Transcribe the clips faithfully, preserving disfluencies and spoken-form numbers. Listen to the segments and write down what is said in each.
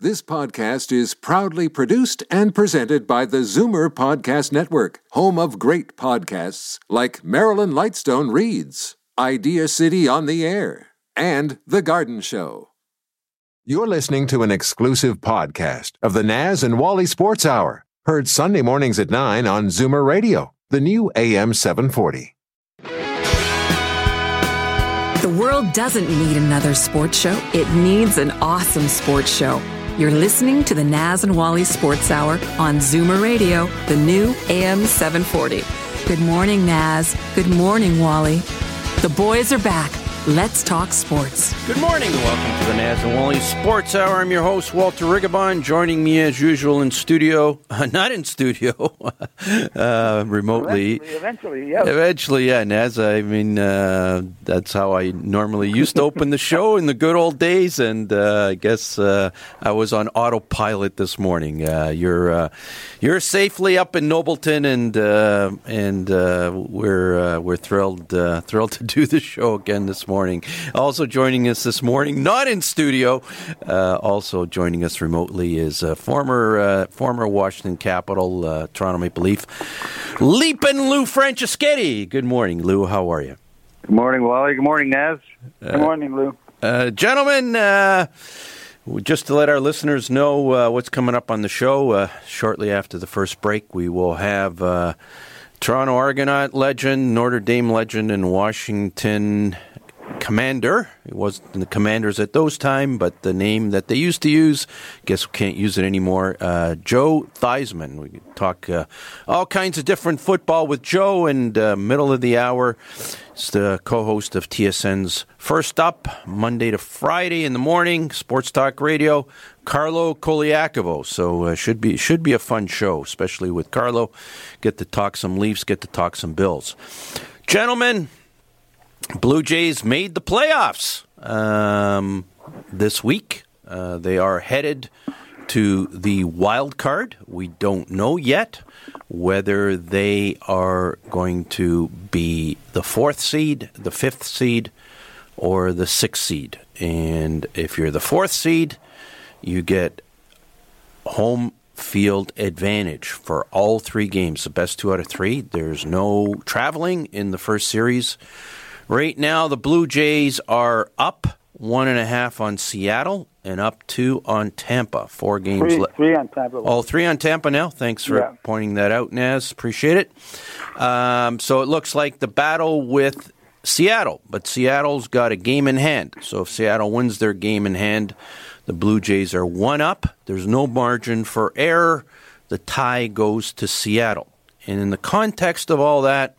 This podcast is proudly produced and presented by the Zoomer Podcast Network, home of great podcasts like Marilyn Lightstone Reads, Idea City on the Air, and The Garden Show. You're listening to an exclusive podcast of the Naz and Wally Sports Hour, heard Sunday mornings at nine on Zoomer Radio, the new A M seven forty. The world doesn't need another sports show. It needs an awesome sports show. You're listening to the Naz and Wally Sports Hour on Zoomer Radio, the new A M seven forty. Good morning, Naz. Good morning, Wally. The boys are back. Let's talk sports. Good morning and welcome to the Naz and Wally Sports Hour. I'm your host, Walter Rigabon. Joining me as usual in studio, uh, not in studio, uh, remotely. Eventually, eventually, yeah. Eventually, yeah, Naz. I mean, uh, that's how I normally used to open the show in the good old days, and uh, I guess uh, I was on autopilot this morning. Uh, you're uh, you're safely up in Nobleton, and uh, and uh, we're uh, we're thrilled uh, thrilled to do the show again this morning. Morning. Also joining us this morning, not in studio, uh, also joining us remotely is uh, former uh, former Washington Capital, uh, Toronto Maple Leaf, Leapin' Lou Franceschetti. Good morning, Lou. How are you? Good morning, Wally. Good morning, Naz. Good Uh, morning, Lou. Uh, gentlemen, uh, just to let our listeners know uh, what's coming up on the show, uh, shortly after the first break, we will have uh, Toronto Argonaut legend, Notre Dame legend, and Washington Commander. It wasn't the Commanders at those time, but the name that they used to use, guess we can't use it anymore. Uh, Joe Theismann. We could talk uh, all kinds of different football with Joe, and uh, middle of the hour, it's the co-host of T S N's First Up, Monday to Friday in the morning, Sports Talk Radio, Carlo Koliakovo. So uh, should be should be a fun show, especially with Carlo. Get to talk some Leafs, get to talk some Bills. Gentlemen, Blue Jays made the playoffs um, this week. Uh, they are headed to the wild card. We don't know yet whether they are going to be the fourth seed, the fifth seed, or the sixth seed. And if you're the fourth seed, you get home field advantage for all three games, the best two out of three. There's no traveling in the first series. Right now, the Blue Jays are up one and a half on Seattle and up two on Tampa. Four games Three, left. three on Tampa. All three on Tampa now. Thanks for Yeah. pointing that out, Naz. Appreciate it. Um, so it looks like the battle with Seattle, but Seattle's got a game in hand. So if Seattle wins their game in hand, the Blue Jays are one up. There's no margin for error. The tie goes to Seattle. And in the context of all that,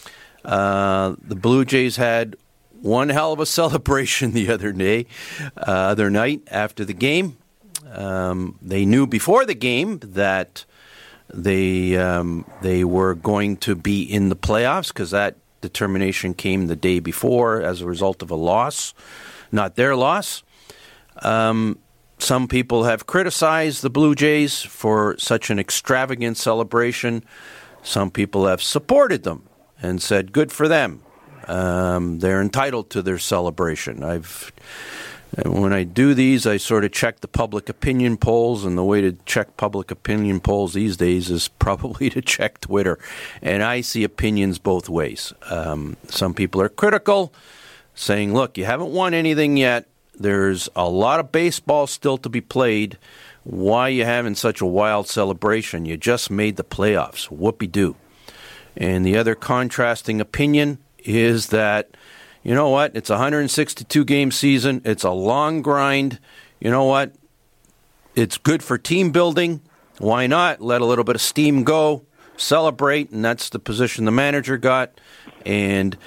Uh, the Blue Jays had one hell of a celebration the other day, uh, other night after the game. Um, they knew before the game that they um, they were going to be in the playoffs because that determination came the day before as a result of a loss, not their loss. Um, some people have criticized the Blue Jays for such an extravagant celebration. Some people have supported them and said, good for them. Um, they're entitled to their celebration. I've When I do these, I sort of check the public opinion polls, and the way to check public opinion polls these days is probably to check Twitter. And I see opinions both ways. Um, some people are critical, saying, look, you haven't won anything yet. There's a lot of baseball still to be played. Why are you having such a wild celebration? You just made the playoffs. Whoopee-doo. And the other contrasting opinion is that, you know what, it's a one hundred sixty-two game season. It's a long grind. You know what, it's good for team building. Why not let a little bit of steam go, celebrate, and that's the position the manager got. And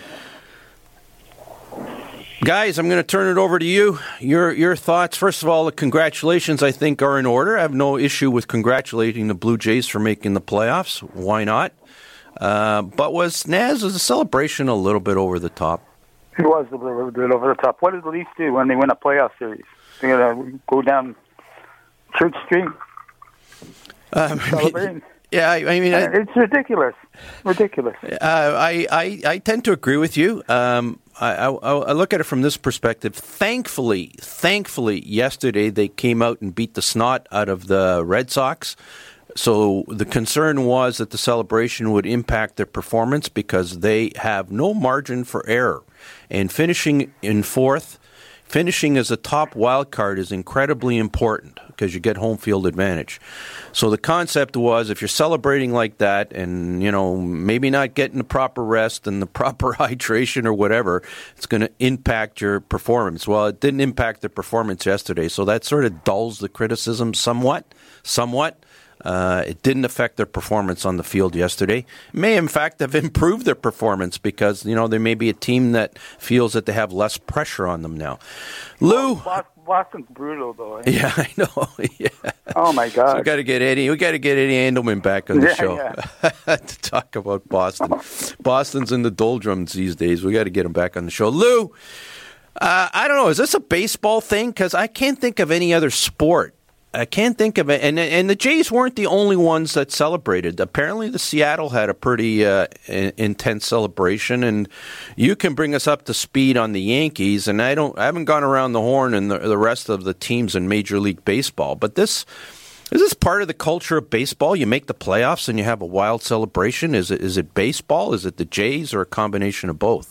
guys, I'm going to turn it over to you. Your your thoughts. First of all, the congratulations, I think, are in order. I have no issue with congratulating the Blue Jays for making the playoffs. Why not? Uh, but was Naz, was the celebration a little bit over the top? It was a little bit over the top. What did the Leafs do when they win a playoff series? They're going to go down Church Street Um, celebrating? Yeah, I, I mean, I, It's ridiculous. Ridiculous. uh, I, I I tend to agree with you. Um, I, I, I look at it from this perspective. Thankfully, thankfully, yesterday they came out and beat the snot out of the Red Sox. So the concern was that the celebration would impact their performance because they have no margin for error. And finishing in fourth, finishing as a top wild card is incredibly important because you get home field advantage. So the concept was if you're celebrating like that and, you know, maybe not getting the proper rest and the proper hydration or whatever, it's going to impact your performance. Well, it didn't impact the performance yesterday, so that sort of dulls the criticism somewhat, somewhat. Uh, it didn't affect their performance on the field yesterday. It may, in fact, have improved their performance because, you know, there may be a team that feels that they have less pressure on them now. Lou? Well, Boston's brutal, though. Eh? Yeah, I know. Yeah. Oh, my God. So we got to get Eddie. We got to get Eddie Andelman back on the yeah, show yeah. to talk about Boston. Boston's in the doldrums these days. We got to get him back on the show. Lou, uh, I don't know. Is this a baseball thing? Because I can't think of any other sport. I can't think of it. And and the Jays weren't the only ones that celebrated. Apparently, the Seattle had a pretty uh, intense celebration. And you can bring us up to speed on the Yankees. And I don't, I haven't gone around the horn and the, the rest of the teams in Major League Baseball. But this is this part of the culture of baseball? You make the playoffs and you have a wild celebration. Is it is it baseball? Is it the Jays, or a combination of both?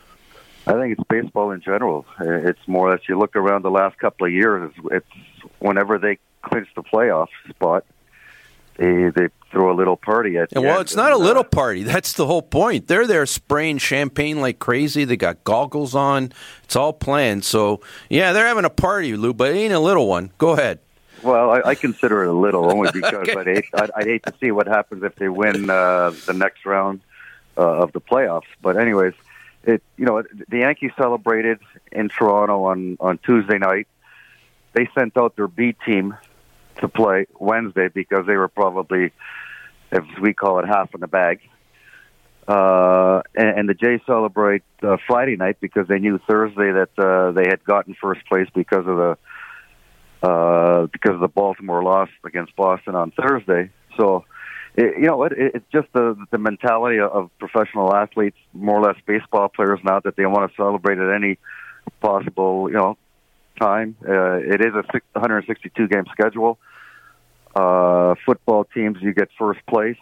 I think it's baseball in general. It's more as you look around the last couple of years, it's whenever they clinch the playoff spot, they they throw a little party at the Well, end. it's not and, a little uh, party. That's the whole point. They're there spraying champagne like crazy. They got goggles on. It's all planned. So, yeah, they're having a party, Lou, but it ain't a little one. Go ahead. Well, I, I consider it a little, only because Okay. I'd, hate, I'd, I'd hate to see what happens if they win uh, the next round uh, of the playoffs. But anyways, it you know the Yankees celebrated in Toronto on, on Tuesday night. They sent out their B team to play Wednesday because they were probably, as we call it, half in the bag. Uh, and, and the Jays celebrate uh, Friday night because they knew Thursday that uh, they had gotten first place because of the uh, because of the Baltimore loss against Boston on Thursday. So, it, you know, it, it's just the the mentality of professional athletes, more or less baseball players now, that they want to celebrate at any possible, you know, time. Uh, it is a one hundred sixty-two game schedule. Uh, football teams, you get first place,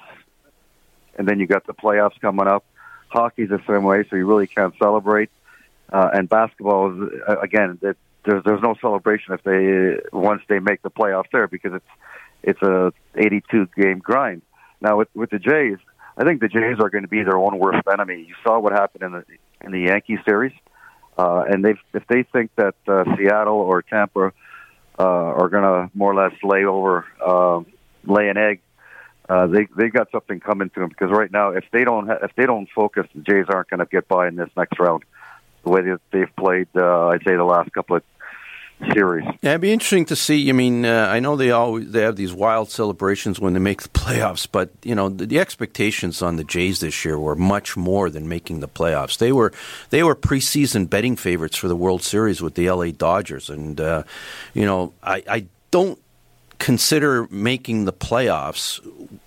and then you got the playoffs coming up. Hockey's the same way, so you really can't celebrate. Uh, and basketball is, uh, again, it, there's there's no celebration if they once they make the playoffs there, because it's it's a eighty-two game grind. Now with with the Jays, I think the Jays are going to be their own worst enemy. You saw what happened in the in the Yankee series. Uh, and they, if they think that uh, Seattle or Tampa uh, are going to more or less lay over, uh, lay an egg, uh, they they got something coming to them. Because right now, if they don't ha- if they don't focus, the Jays aren't going to get by in this next round. The way that they've played, uh, I'd say the last couple of series. Yeah, it'd be interesting to see. I mean, uh, I know they always they have these wild celebrations when they make the playoffs, but you know the, the expectations on the Jays this year were much more than making the playoffs. They were they were preseason betting favorites for the World Series with the L A Dodgers, and uh, you know I, I don't consider making the playoffs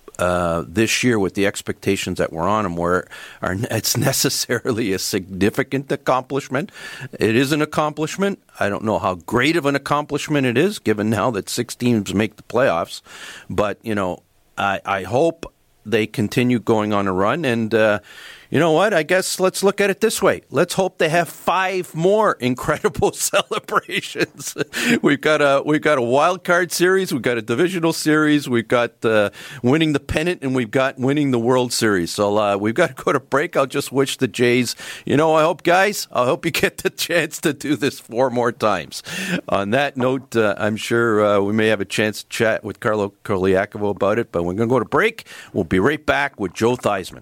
Uh, this year with the expectations that were on them, where are, it's necessarily a significant accomplishment. It is an accomplishment. I don't know how great of an accomplishment it is, given now that six teams make the playoffs. But, you know, I, I hope they continue going on a run. And uh, you know what? I guess let's look at it this way. Let's hope they have five more incredible celebrations. we've got a we've got a wild card series, we've got a divisional series, we've got uh, winning the pennant, and we've got winning the World Series. So uh, we've got to go to break. I'll just wish the Jays, you know, I hope, guys, I hope you get the chance to do this four more times. On that note, uh, I'm sure uh, we may have a chance to chat with Carlo Koliakovo about it, but we're going to go to break. We'll be right back with Joe Theismann.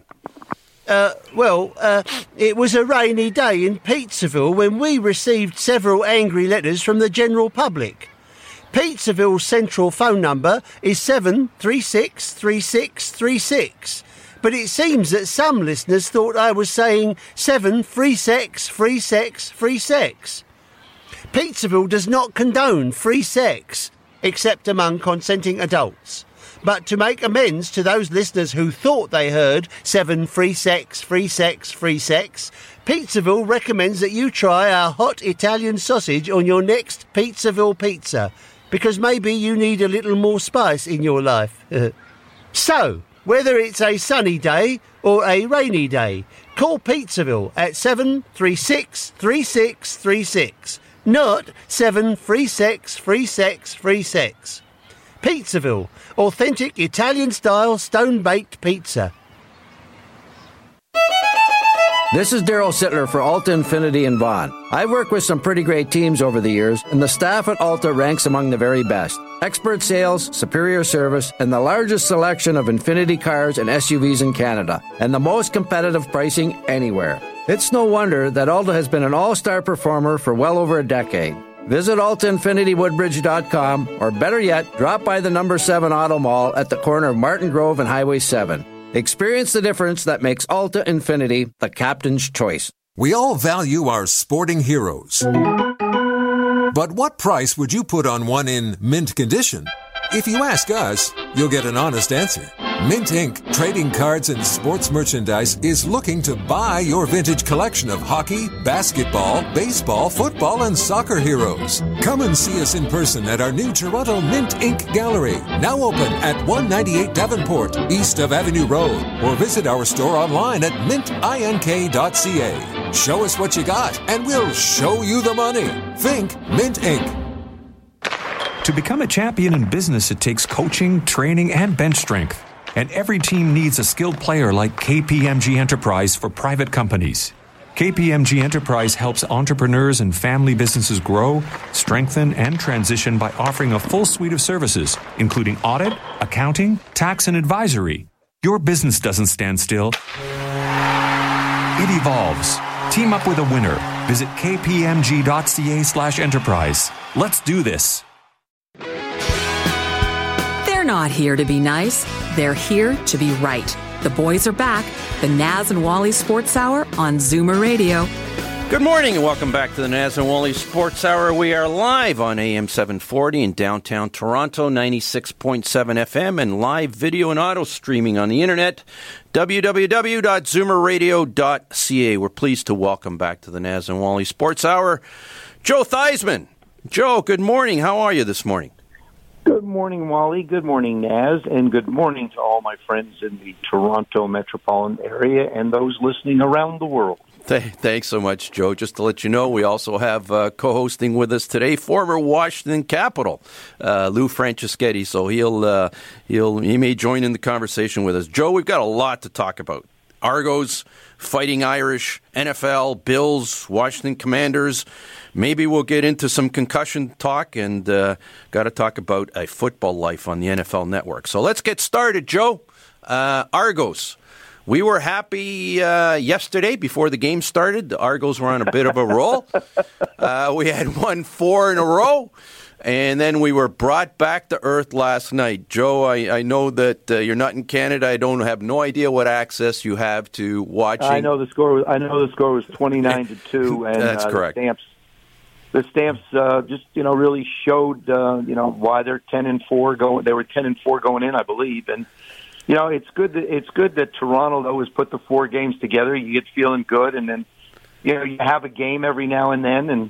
Uh, well, uh, it was a rainy day in Pizzaville when we received several angry letters from the general public. Pizzaville's central phone number is seven three six three six three six, but it seems that some listeners thought I was saying seven free sex, free sex, free sex. Pizzaville does not condone free sex, except among consenting adults. But to make amends to those listeners who thought they heard seven free sex, free sex, free sex, Pizzaville recommends that you try our hot Italian sausage on your next Pizzaville pizza, because maybe you need a little more spice in your life. So, whether it's a sunny day or a rainy day, call Pizzaville at seven three six, three six three six, not seven three six, three six three six. Pizzaville, authentic Italian-style stone-baked pizza. This is Daryl Sittler for Alta Infinity in Vaughan. I've worked with some pretty great teams over the years, and the staff at Alta ranks among the very best. Expert sales, superior service, and the largest selection of Infinity cars and S U Vs in Canada, and the most competitive pricing anywhere. It's no wonder that Alta has been an all-star performer for well over a decade. Visit Alta Infinity Woodbridge dot com, or better yet, drop by the number seven Auto Mall at the corner of Martin Grove and Highway seven. Experience the difference that makes Alta Infinity the captain's choice. We all value our sporting heroes. But what price would you put on one in mint condition? If you ask us, you'll get an honest answer. Mint Incorporated, trading cards and sports merchandise, is looking to buy your vintage collection of hockey, basketball, baseball, football, and soccer heroes. Come and see us in person at our new Toronto Mint Incorporated Gallery, now open at one ninety-eight Davenport, east of Avenue Road, or visit our store online at mint ink dot c a. Show us what you got, and we'll show you the money. Think Mint Incorporated. To become a champion in business, it takes coaching, training, and bench strength. And every team needs a skilled player like K P M G Enterprise for private companies. K P M G Enterprise helps entrepreneurs and family businesses grow, strengthen, and transition by offering a full suite of services, including audit, accounting, tax, and advisory. Your business doesn't stand still. It evolves. Team up with a winner. Visit k p m g dot c a slash enterprise. Let's do this. They're not here to be nice. They're here to be right. The boys are back. The Naz and Wally Sports Hour on Zoomer Radio. Good morning and welcome back to the Naz and Wally Sports Hour. We are live on A M seven forty in downtown Toronto, ninety-six point seven F M, and live video and auto streaming on the internet, w w w dot zoomer radio dot c a. We're pleased to welcome back to the Naz and Wally Sports Hour Joe Theismann. Joe, good morning. How are you this morning? Good morning, Wally. Good morning, Naz. And good morning to all my friends in the Toronto metropolitan area and those listening around the world. Th- thanks so much, Joe. Just to let you know, we also have uh, co-hosting with us today former Washington Capital, uh, Lou Franceschetti. So he'll uh, he'll he may join in the conversation with us. Joe, we've got a lot to talk about. Argos, Fighting Irish, N F L, Bills, Washington Commanders. Maybe we'll get into some concussion talk and uh, got to talk about a football life on the N F L Network. So let's get started, Joe. Uh, Argos. We were happy uh, yesterday before the game started. The Argos were on a bit of a roll. Uh, we had won four in a row. And then we were brought back to earth last night. Joe, I, I know that uh, you're not in Canada. I don't have no idea what access you have to watching. I know the score. Was, I know the score was twenty-nine to two, and that's uh, correct. The Stamps, the Stamps uh, just you know really showed uh, you know why they're ten and four going. They were ten and four going in, I believe, and you know it's good. That, it's good that Toronto always put the four games together. You get feeling good, and then you know you have a game every now and then, and.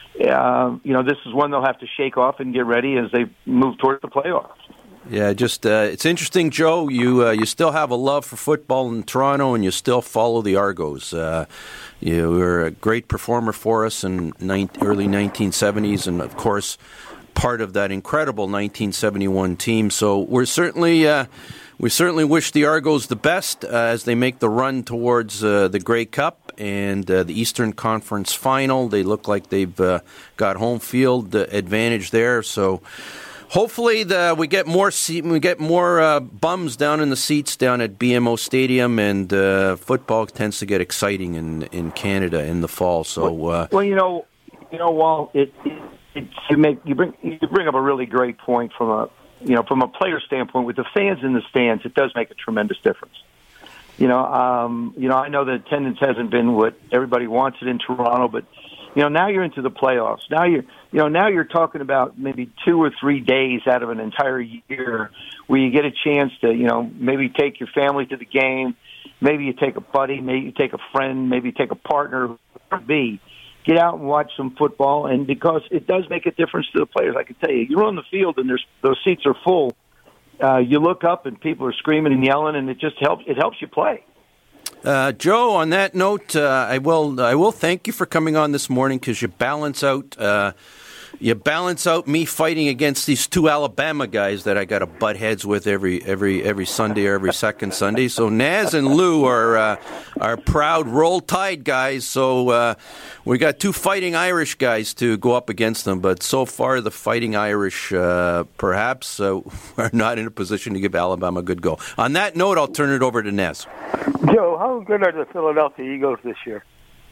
Uh, you know, this is one they'll have to shake off and get ready as they move towards the playoffs. Yeah, just uh, it's interesting, Joe. You uh, you still have a love for football in Toronto, and you still follow the Argos. Uh, you were a great performer for us in ni- early nineteen seventies, and of course, part of that incredible nineteen seventy-one team. So we're certainly. Uh, We certainly wish the Argos the best uh, as they make the run towards uh, the Grey Cup and uh, the Eastern Conference Final. They look like they've uh, got home field uh, advantage there. So hopefully the, we get more seat, we get more uh, bums down in the seats down at B M O Stadium, and uh, football tends to get exciting in in Canada in the fall. So uh, well, you know, you know, Walt, it, it, it you make you bring you bring up a really great point from a. You know, from a player standpoint, with the fans in the stands, it does make a tremendous difference. You know, um, you know, I know the attendance hasn't been what everybody wants it in Toronto, but You know, now you're into the playoffs. Now you're, you know, now you're talking about maybe two or three days out of an entire year where you get a chance to, you know, maybe take your family to the game. Maybe you take a buddy, maybe you take a friend, maybe you take a partner, whatever it be. Get out and watch some football, and because it does make a difference to the players, I can tell you, you're on the field and there's those seats are full. Uh, you look up and people are screaming and yelling, and it just helps. It helps you play. Uh, Joe, on that note, uh, I will I will thank you for coming on this morning because you balance out uh, you balance out me fighting against these two Alabama guys that I got to butt heads with every every every Sunday or every second Sunday. So Naz and Lou are uh, are proud Roll Tide guys. So uh, we got two fighting Irish guys to go up against them. But so far, the fighting Irish uh, perhaps uh, are not in a position to give Alabama a good go. On that note, I'll turn it over to Naz. Joe, how good are the Philadelphia Eagles this year?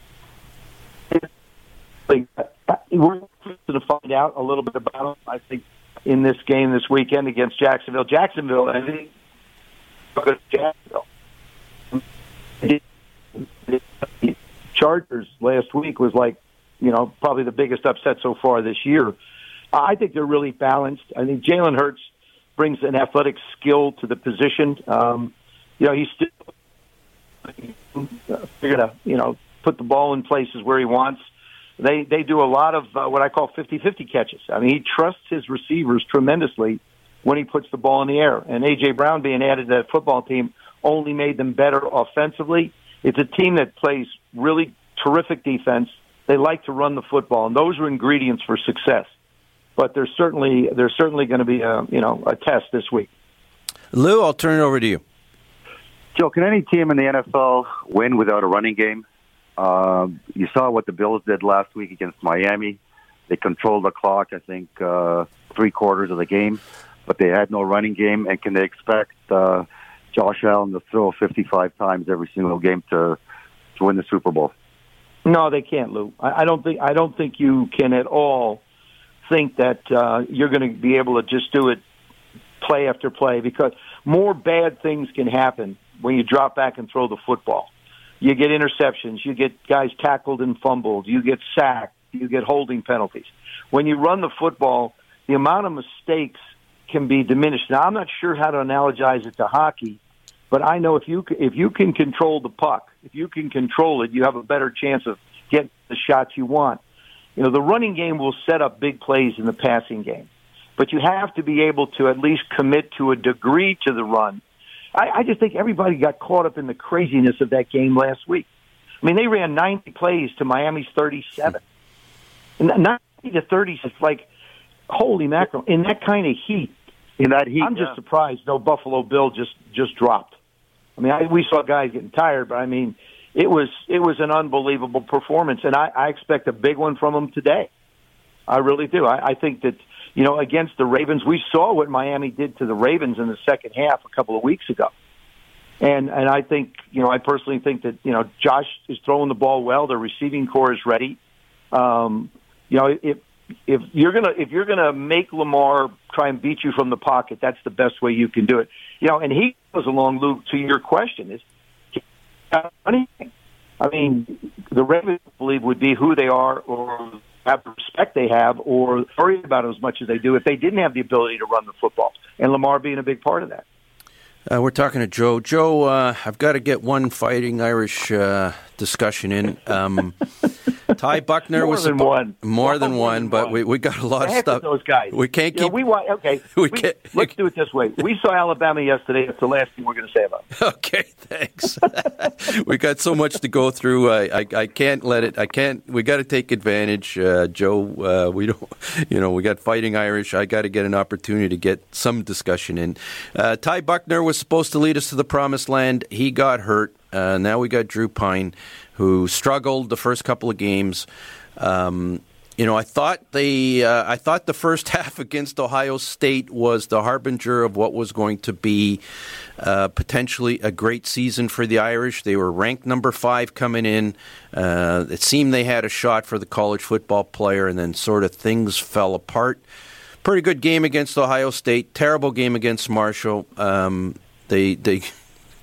We're going to find out a little bit about them, I think, in this game this weekend against Jacksonville. Jacksonville, I think, Jacksonville. The Chargers last week was like, you know, probably the biggest upset so far this year. I think they're really balanced. I think Jalen Hurts brings an athletic skill to the position. Um, you know, he's still figured to, you know, put the ball in places where he wants. They they do a lot of uh, what I call fifty-fifty catches. I mean, he trusts his receivers tremendously when he puts the ball in the air. And A J. Brown being added to that football team only made them better offensively. It's a team that plays really terrific defense. They like to run the football, and those are ingredients for success. But there's certainly there's certainly going to be a you know a test this week. Lou, I'll turn it over to you. Joe, can any team in the N F L win without a running game? Uh, you saw what the Bills did last week against Miami. They controlled the clock, I think, uh, three quarters of the game, but they had no running game. And can they expect uh, Josh Allen to throw fifty-five times every single game to to win the Super Bowl? No, they can't, Lou. I, I don't think I don't think you can at all think that uh, you're going to be able to just do it play after play, because more bad things can happen when you drop back and throw the football. You get interceptions, you get guys tackled and fumbled, you get sacked, you get holding penalties. When you run the football, the amount of mistakes can be diminished. Now, I'm not sure how to analogize it to hockey, but I know if you if you can control the puck, if you can control it, you have a better chance of getting the shots you want. You know, the running game will set up big plays in the passing game, but you have to be able to at least commit to a degree to the run. I, I just think everybody got caught up in the craziness of that game last week. I mean, they ran ninety plays to Miami's thirty-seven. And ninety to thirty is like, holy mackerel, in that kind of heat. In that heat, I'm just yeah. surprised no Buffalo Bill just, just dropped. I mean, I, we saw guys getting tired, but I mean, it was it was an unbelievable performance, and I, I expect a big one from them today. I really do. I, I think that, you know, against the Ravens, we saw what Miami did to the Ravens in the second half a couple of weeks ago. And and I think, you know, I personally think that, you know, Josh is throwing the ball well. The receiving core is ready. Um, you know, if if you're gonna if you're gonna make Lamar try and beat you from the pocket, that's the best way you can do it. You know, and he goes along, Luke, to your question is, anything. I mean, the Ravens, I believe, would be who they are, or have the respect they have, or worry about it as much as they do if they didn't have the ability to run the football, and Lamar being a big part of that. Uh, we're talking to Joe. Joe, uh, I've got to get one Fighting Irish uh, discussion in. Um, Ty Buckner more was than suppo- one, more than more one, than but one. we we got a lot The of heck stuff. with those guys. We can't You know, keep. we want okay. We we, can't- let's do it this way. We saw Alabama yesterday. That's the last thing we're going to say about it. Okay, thanks. We got so much to go through. I, I, I can't let it. I can't. We got to take advantage, uh, Joe. Uh, we don't. You know, we got Fighting Irish. I got to get an opportunity to get some discussion in. Uh, Ty Buckner was supposed to lead us to the promised land. He got hurt. Uh, now we got Drew Pine, who struggled the first couple of games. Um, You know, I thought the uh, I thought the first half against Ohio State was the harbinger of what was going to be uh, potentially a great season for the Irish. They were ranked number five coming in. Uh, it seemed they had a shot for the college football player, and then sort of things fell apart. Pretty good game against Ohio State. Terrible game against Marshall. Um, they they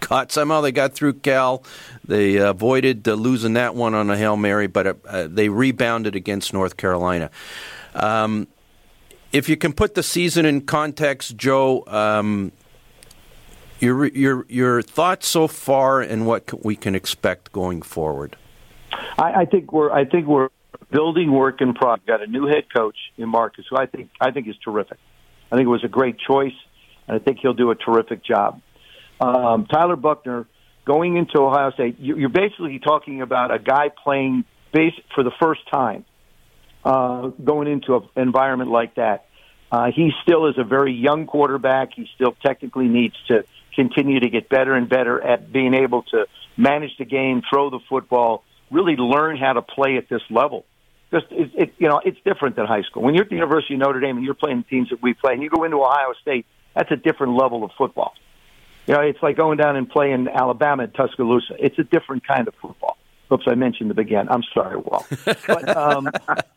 got somehow they got through Cal. They avoided uh, losing that one on a Hail Mary, but uh, they rebounded against North Carolina. Um, if you can put the season in context, Joe, um, your your your thoughts so far and what we can expect going forward. I, I think we're I think we're building work in progress. Got a new head coach in Marcus, who I think I think is terrific. I think it was a great choice, and I think he'll do a terrific job. Um, Tyler Buchner, going into Ohio State, you're basically talking about a guy playing base for the first time, uh, going into an environment like that. Uh, he still is a very young quarterback. He still technically needs to continue to get better and better at being able to manage the game, throw the football, really learn how to play at this level. Just it, it, you know, it's different than high school. When you're at the University of Notre Dame and you're playing teams that we play, and you go into Ohio State, that's a different level of football. You know, it's like going down and playing Alabama at Tuscaloosa. It's a different kind of football. Oops, I mentioned the again. I'm sorry, Walt. But um,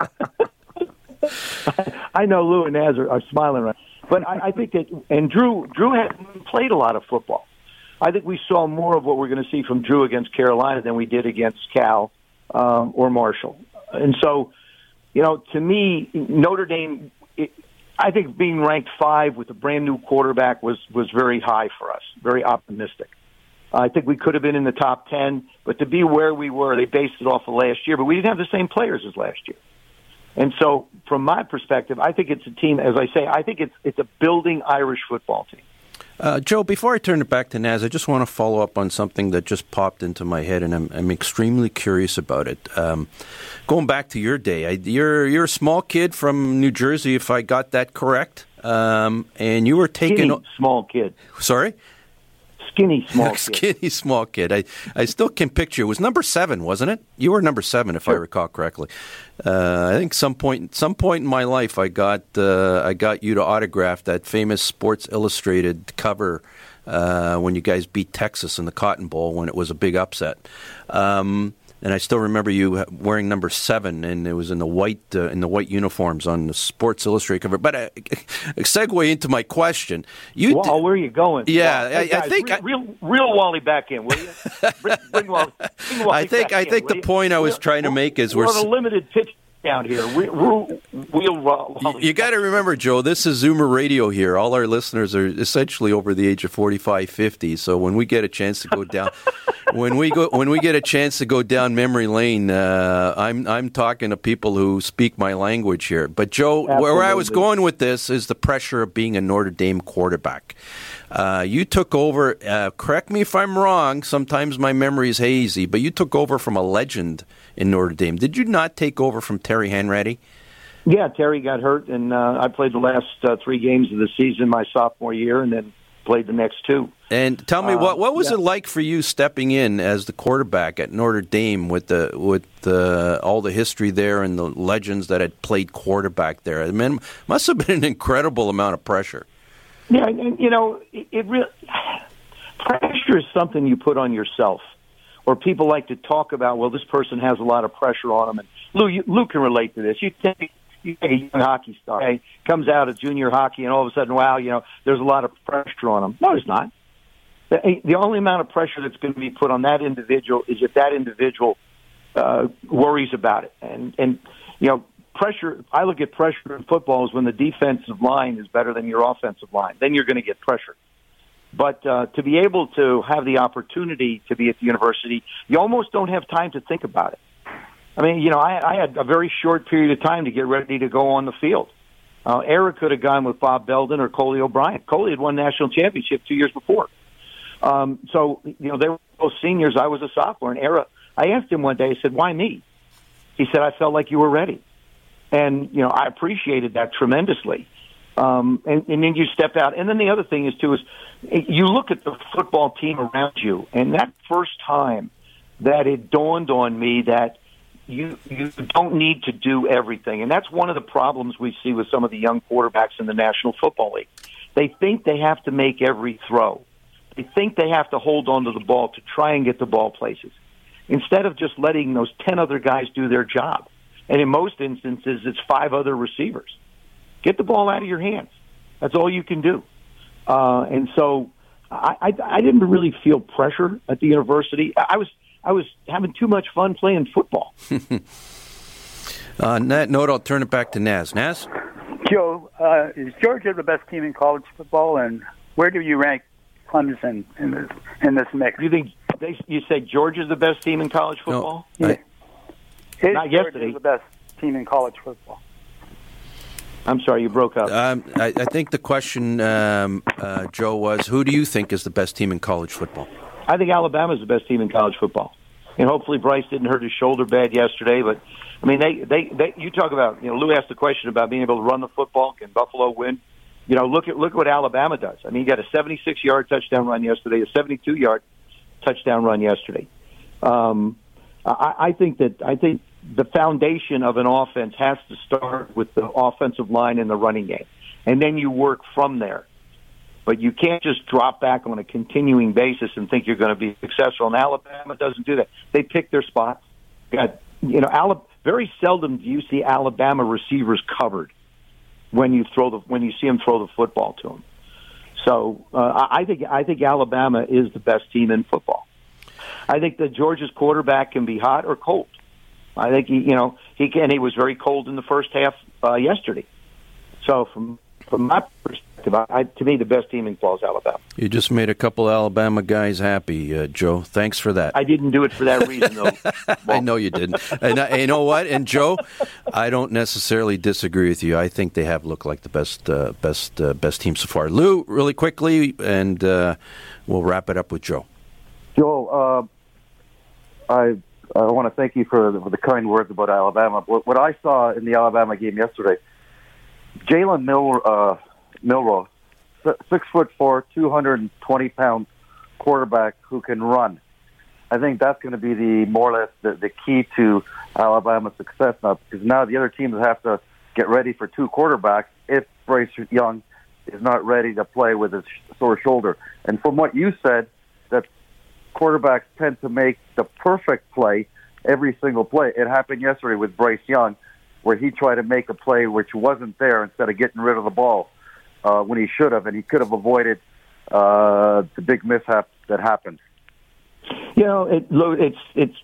I know Lou and Naz are, are smiling right. But I, I think that, and Drew, Drew hasn't played a lot of football. I think we saw more of what we're going to see from Drew against Carolina than we did against Cal um, or Marshall. And so, you know, to me, Notre Dame, it, I think being ranked five with a brand new quarterback was, was very high for us, very optimistic. I think we could have been in the top ten, but to be where we were, they based it off of last year, but we didn't have the same players as last year. And so, from my perspective, I think it's a team, as I say, I think it's it's a building Irish football team. Uh, Joe, before I turn it back to Naz, I just want to follow up on something that just popped into my head, and I'm, I'm extremely curious about it. Um, going back to your day, I, you're you're a small kid from New Jersey, if I got that correct, um, and you were taking Skinny, small kid. Sorry. Skinny, small kid. Skinny, small kid. I, I still can picture. It was number seven, wasn't it? You were number seven, if sure. I recall correctly. Uh, I think some point, some point in my life, I got uh, I got you to autograph that famous Sports Illustrated cover uh, when you guys beat Texas in the Cotton Bowl when it was a big upset. Um, and I still remember you wearing number seven, and it was in the white uh, in the white uniforms on the Sports Illustrated cover. But uh, segue into my question. You well, d- where are you going? Yeah, hey, guys, I, I think real, real, real Wally back in, will you? Bring, bring Wally, bring Wally I think back I in, think the you? point I was we're, trying to make is we're we're on a limited pitch down here. We, we're, we'll, Wally. You got to remember, Joe, this is Zoomer Radio here. All our listeners are essentially over the age of forty-five, fifty. So when we get a chance to go down, when we go, when we get a chance to go down memory lane, uh, I'm I'm talking to people who speak my language here. But Joe, Absolutely. where I was going with this is the pressure of being a Notre Dame quarterback. Uh, you took over. Uh, correct me if I'm wrong. Sometimes my memory is hazy, but you took over from a legend in Notre Dame. Did you not take over from Terry Hanratty? Yeah, Terry got hurt, and uh, I played the last uh, three games of the season my sophomore year, and then played the next two. And tell me, uh, what what was yeah. it like for you stepping in as the quarterback at Notre Dame with the with the, all the history there and the legends that had played quarterback there? I mean, it must have been an incredible amount of pressure. Yeah, and, you know, it, it really pressure is something you put on yourself. Or people like to talk about, well, this person has a lot of pressure on them. And Lou, you, Lou can relate to this. You take, you take a young hockey star, okay, comes out of junior hockey, and all of a sudden, wow, you know, there's a lot of pressure on him. No, there's not. The, the only amount of pressure that's going to be put on that individual is if that individual uh, worries about it. And, and, you know, pressure, I look at pressure in football is when the defensive line is better than your offensive line. Then you're going to get pressure. But uh, to be able to have the opportunity to be at the university, you almost don't have time to think about it. I mean, you know, I, I had a very short period of time to get ready to go on the field. Uh, Eric could have gone with Bob Belden or Coley O'Brien. Coley had won national championship two years before. Um, so, you know, they were both seniors. I was a sophomore. And Era, I asked him one day, I said, why me? He said, I felt like you were ready. And, you know, I appreciated that tremendously. Um, and, and then you step out. And then the other thing is, too, is you look at the football team around you, and that first time that it dawned on me that you you don't need to do everything. And that's one of the problems we see with some of the young quarterbacks in the National Football League. They think they have to make every throw. They think they have to hold on to the ball to try and get the ball places, instead of just letting those ten other guys do their job. And in most instances, it's five other receivers. Get the ball out of your hands. That's all you can do. Uh, and so I, I, I didn't really feel pressure at the university. I was I was having too much fun playing football. uh, on that note, I'll turn it back to Naz. Naz? Joe, uh, is Georgia the best team in college football, and where do you rank Clemson in this in this mix? Do you think they, you say Georgia's the best team in college football? No, yeah. I, Is Not Georgia yesterday. the best team in college football? I'm sorry, you broke up. um, I, I think the question, um, uh, Joe, was who do you think is the best team in college football? I think Alabama's the best team in college football. And hopefully Bryce didn't hurt his shoulder bad yesterday. But, I mean, they, they, they you talk about, you know, Lou asked the question about being able to run the football. Can Buffalo win? You know, look at look at what Alabama does. I mean, you got a seventy-six-yard touchdown run yesterday, a seventy-two-yard touchdown run yesterday. Um, I, I think that I think the foundation of an offense has to start with the offensive line and the running game, and then you work from there. But you can't just drop back on a continuing basis and think you're going to be successful. And Alabama doesn't do that. They pick their spots. Got you know, Alabama, very seldom do you see Alabama receivers covered when you throw the when you see them throw the football to them. So uh, I think I think Alabama is the best team in football. I think that Georgia's quarterback can be hot or cold. I think he, you know, he can. He was very cold in the first half uh, yesterday. So from from my perspective, I, to me, the best team in football is Alabama. You just made a couple Alabama guys happy, uh, Joe. Thanks for that. I didn't do it for that reason, though. I know you didn't. And uh, you know what? And Joe, I don't necessarily disagree with you. I think they have looked like the best, uh, best, uh, best team so far. Lou, really quickly, and uh, we'll wrap it up with Joe. Joel, uh, I I want to thank you for the, for the kind words about Alabama. What, what I saw in the Alabama game yesterday, Jalen Mil, uh, Milroe, six foot four, two hundred twenty pound quarterback who can run. I think that's going to be the more or less the, the key to Alabama's success now, because now the other teams have to get ready for two quarterbacks if Bryce Young is not ready to play with his sore shoulder. And from what you said, that quarterbacks tend to make the perfect play every single play. It happened yesterday with Bryce Young, where he tried to make a play which wasn't there instead of getting rid of the ball uh, when he should have, and he could have avoided uh, the big mishap that happened. You know, it, it's it's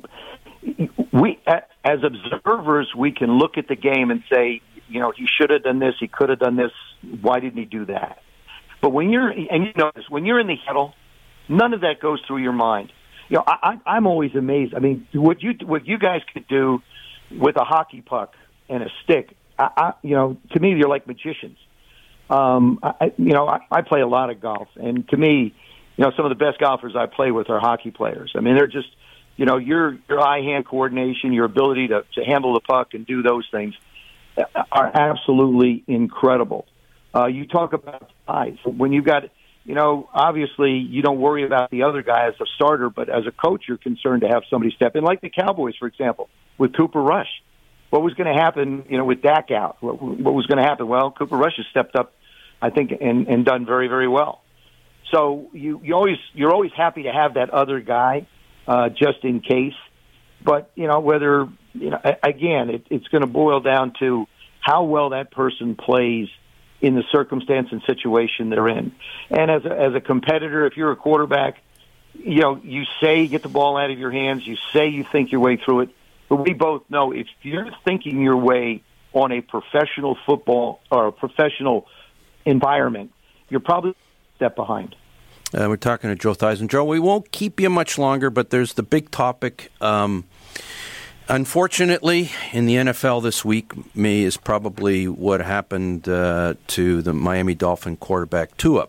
it, we as observers we can look at the game and say, you know, he should have done this, he could have done this. Why didn't he do that? But when you're and you know this, when you're in the huddle, none of that goes through your mind. You know, I, I'm always amazed. I mean, what you what you guys could do with a hockey puck and a stick, I, I, you know, to me, you're like magicians. Um, I, you know, I, I play a lot of golf, and to me, you know, some of the best golfers I play with are hockey players. I mean, they're just, you know, your your eye-hand coordination, your ability to, to handle the puck and do those things are absolutely incredible. Uh, you talk about size. When you've got, you know, obviously you don't worry about the other guy as a starter, but as a coach, you're concerned to have somebody step in, like the Cowboys, for example, with Cooper Rush. What was going to happen, you know, with Dak out? What, what was going to happen? Well, Cooper Rush has stepped up, I think, and, and done very, very well. So you, you always you're always happy to have that other guy, uh, just in case. But you know whether you know again, it, it's going to boil down to how well that person plays in the circumstance and situation they're in. And as a, as a competitor, if you're a quarterback, you know you say you get the ball out of your hands, you say you think your way through it. But we both know if you're thinking your way on a professional football or a professional environment, you're probably step behind. Uh, we're talking to Joe Theisen. Joe, we won't keep you much longer, but there's the big topic. Um, unfortunately, in the N F L this week, May is probably what happened uh, to the Miami Dolphin quarterback Tua,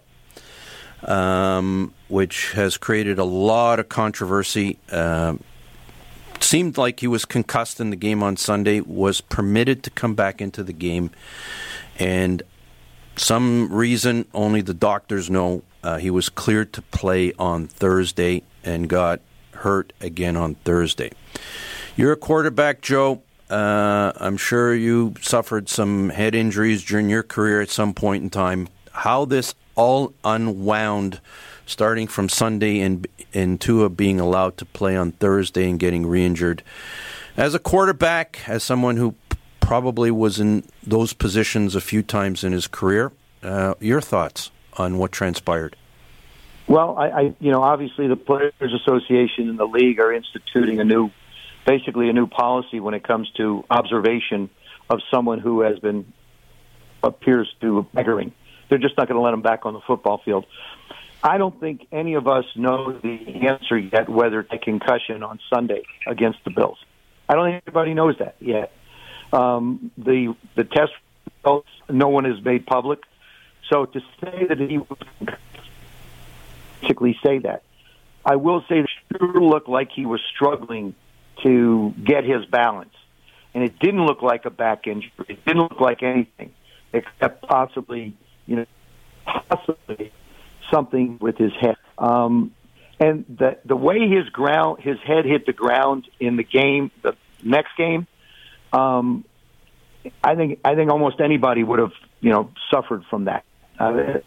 um, which has created a lot of controversy. Uh, seemed like he was concussed in the game on Sunday, was permitted to come back into the game, and some reason only the doctors know, uh, he was cleared to play on Thursday and got hurt again on Thursday. You're a quarterback, Joe. Uh, I'm sure you suffered some head injuries during your career at some point in time. How this all unwound, starting from Sunday and, and Tua being allowed to play on Thursday and getting re-injured. As a quarterback, as someone who probably was in those positions a few times in his career. Uh, your thoughts on what transpired? Well, I, I, you know, obviously the Players Association and the league are instituting a new, basically a new policy when it comes to observation of someone who has been appears to beggaring. They're just not going to let him back on the football field. I don't think any of us know the answer yet whether to concussion on Sunday against the Bills. I don't think anybody knows that yet. Um, the the test results, no one has made public. So to say that he would basically say that, I will say it sure looked like he was struggling to get his balance. And it didn't look like a back injury. It didn't look like anything except possibly, you know, possibly something with his head. Um, and the the way his ground, his head hit the ground in the game, the next game, um, I think I think almost anybody would have, you know, suffered from that. Uh,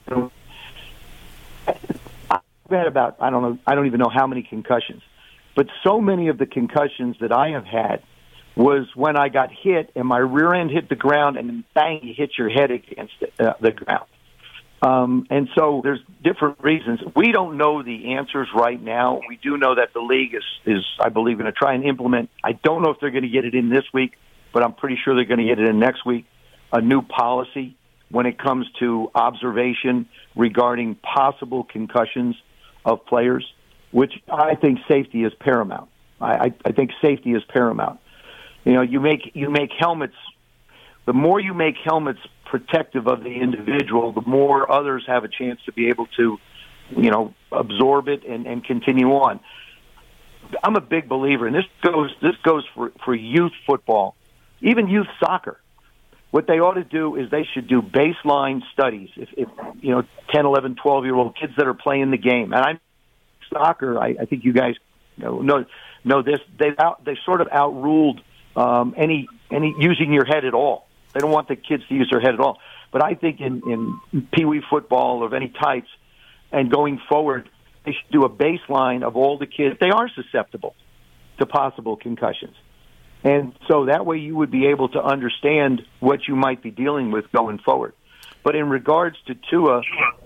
I've had about I don't know I don't even know how many concussions, but so many of the concussions that I have had was when I got hit and my rear end hit the ground and then bang, you hit your head against the, uh, the ground. Um, and so there's different reasons. We don't know the answers right now. We do know that the league is, is I believe, going to try and implement. I don't know if they're going to get it in this week, but I'm pretty sure they're going to get it in next week, a new policy when it comes to observation regarding possible concussions of players, which I think safety is paramount. I, I, I think safety is paramount. You know, you make you make helmets. The more you make helmets protective of the individual, the more others have a chance to be able to, you know, absorb it and, and continue on. I'm a big believer, and this goes this goes for, for youth football, even youth soccer. What they ought to do is they should do baseline studies. If, if you know, ten, eleven, twelve-year-old kids that are playing the game, and I'm soccer, I, I think you guys know know, know this. They out they sort of outruled um, any any using your head at all. They don't want the kids to use their head at all. But I think in, in Pee-wee football of any types and going forward, they should do a baseline of all the kids. They are susceptible to possible concussions. And so that way you would be able to understand what you might be dealing with going forward. But in regards to Tua,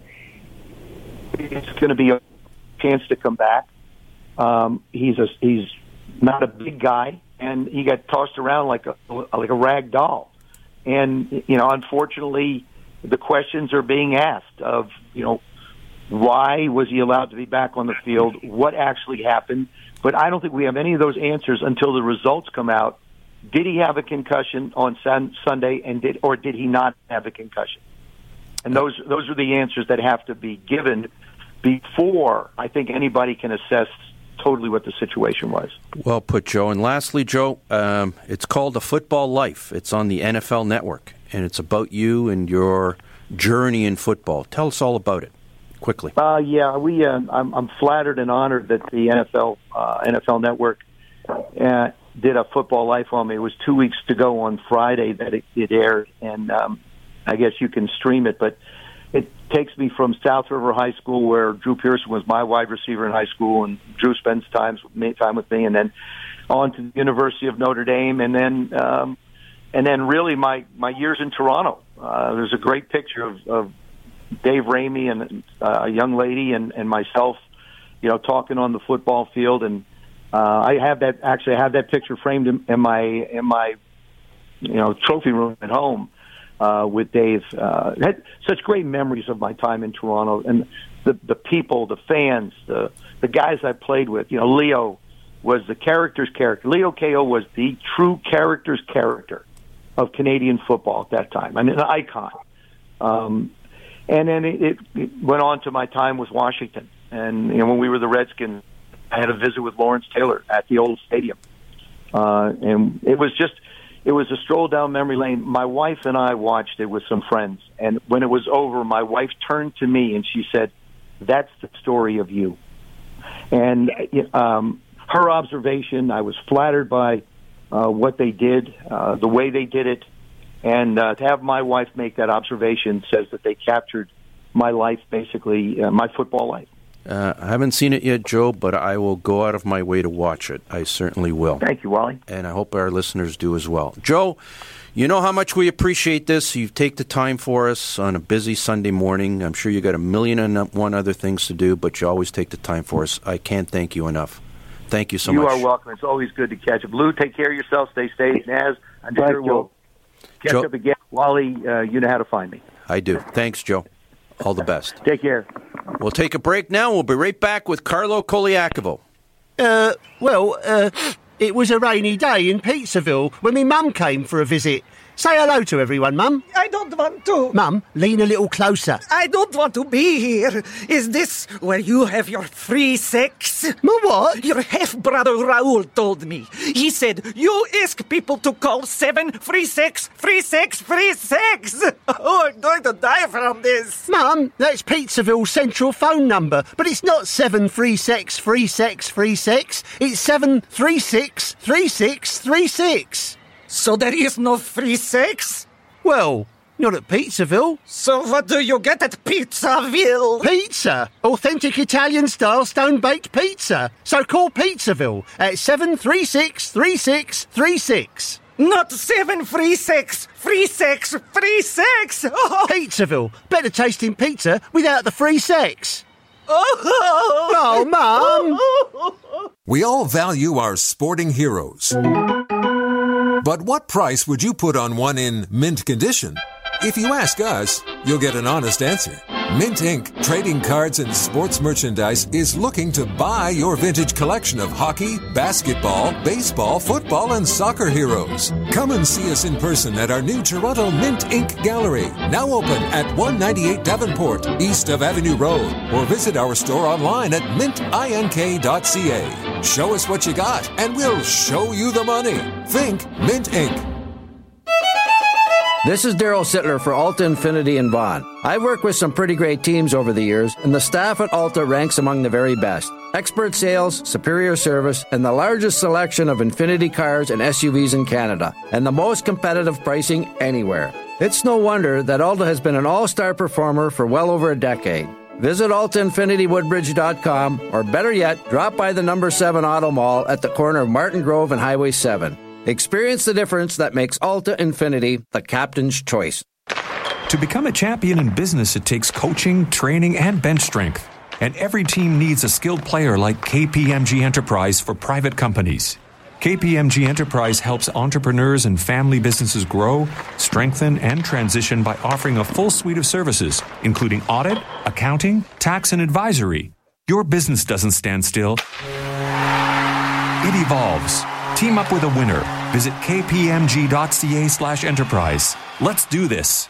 it's going to be a chance to come back. Um, he's a, he's not a big guy, and he got tossed around like a like a rag doll. And, you know, unfortunately, the questions are being asked of, you know, why was he allowed to be back on the field? What actually happened? But I don't think we have any of those answers until the results come out. Did he have a concussion on sun- Sunday, and did or did he not have a concussion? And those those are the answers that have to be given before I think anybody can assess totally what the situation was. Well put, Joe. And lastly, Joe, um, it's called A Football Life. It's on the N F L Network, and it's about you and your journey in football. Tell us all about it, quickly. Uh, yeah, we. Uh, I'm, I'm flattered and honored that the N F L uh, N F L Network uh, did A Football Life on me. It was two weeks to go on Friday that it, it aired, and um, I guess you can stream it, but it takes me from South River High School, where Drew Pearson was my wide receiver in high school, and Drew spends times with me, time with me, and then on to the University of Notre Dame, and then um, and then really my, my years in Toronto. Uh, there's a great picture of, of Dave Ramey and uh, a young lady and, and myself, you know, talking on the football field, and uh, I have that actually I have that picture framed in, in my in my you know trophy room at home. Uh, with Dave, uh, had such great memories of my time in Toronto, and the the people, the fans, the the guys I played with. You know, Leo was the character's character. Leo Keough was the true character's character of Canadian football at that time. I mean, an icon. Um, and then it, it, it went on to my time with Washington, and you know, when we were the Redskins, I had a visit with Lawrence Taylor at the old stadium, uh, and it was just. It was a stroll down memory lane. My wife and I watched it with some friends, and when it was over, my wife turned to me and she said, "That's the story of you." And um, her observation, I was flattered by uh, what they did, uh, the way they did it, and uh, to have my wife make that observation says that they captured my life, basically, uh, my football life. Uh, I haven't seen it yet, Joe, but I will go out of my way to watch it. I certainly will. Thank you, Wally. And I hope our listeners do as well. Joe, you know how much we appreciate this. You take the time for us on a busy Sunday morning. I'm sure you got a million and one other things to do, but you always take the time for us. I can't thank you enough. Thank you so you much. You are welcome. It's always good to catch up. Lou, take care of yourself. Stay safe. Naz, I'm sure we'll catch Joe. up again. Wally, uh, you know how to find me. I do. Thanks, Joe. All the best. Take care. We'll take a break now. We'll be right back with Carlo Koliakovo. Uh, well, uh, it was a rainy day in Pizzaville when my mum came for a visit. Say hello to everyone, Mum. I don't want to. Mum, lean a little closer. I don't want to be here. Is this where you have your free sex? My what? Your half-brother Raoul told me. He said, you ask people to call seven free sex, free sex, free sex. Oh, I'm going to die from this. Mum, that's Pizzaville's central phone number, but it's not seven free sex, free sex, free sex. It's seven three six three six three six. So there is no free sex? Well, not at Pizzaville. So what do you get at Pizzaville? Pizza. Authentic Italian-style stone-baked pizza. So call Pizzaville at seven three six three six three six. Not seven free sex, free sex, free sex. Oh. Pizzaville. Better tasting pizza without the free sex. Oh, oh Mum. We all value our sporting heroes. But what price would you put on one in mint condition? If you ask us, you'll get an honest answer. Mint Incorporated, trading cards and sports merchandise, is looking to buy your vintage collection of hockey, basketball, baseball, football, and soccer heroes. Come and see us in person at our new Toronto Mint Incorporated Gallery, now open at one ninety-eight Davenport, east of Avenue Road, or visit our store online at mint ink dot c a. Show us what you got, and we'll show you the money. Think Mint Incorporated. This is Daryl Sittler for Alta Infinity in Vaughan. I've worked with some pretty great teams over the years, and the staff at Alta ranks among the very best. Expert sales, superior service, and the largest selection of Infinity cars and S U Vs in Canada, and the most competitive pricing anywhere. It's no wonder that Alta has been an all-star performer for well over a decade. Visit alta infinity woodbridge dot com, or better yet, drop by the number seven Auto Mall at the corner of Martin Grove and Highway seven. Experience the difference that makes Alta Infinity the captain's choice. To become a champion in business, it takes coaching, training, and bench strength. And every team needs a skilled player like K P M G Enterprise for private companies. K P M G Enterprise helps entrepreneurs and family businesses grow, strengthen, and transition by offering a full suite of services, including audit, accounting, tax, and advisory. Your business doesn't stand still. It evolves. Team up with a winner. Visit kpmg dot c a slash enterprise. Let's do this.